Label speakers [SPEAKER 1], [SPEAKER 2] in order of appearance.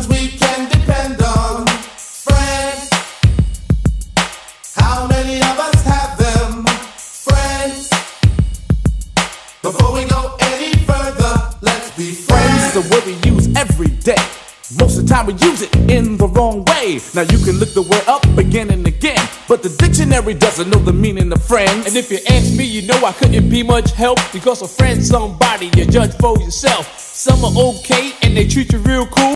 [SPEAKER 1] ones we can depend on. Friends, how many of us have them? Friends, before we go any further, let's be friends.
[SPEAKER 2] Friends, the word we use every day. Most of the time we use it in the wrong way. Now you can look the word up again and again, but the dictionary doesn't know the meaning of friends.
[SPEAKER 3] And if you ask me, you know I couldn't be much help, because a friend's somebody you judge for yourself. Some are okay and they treat you real cool,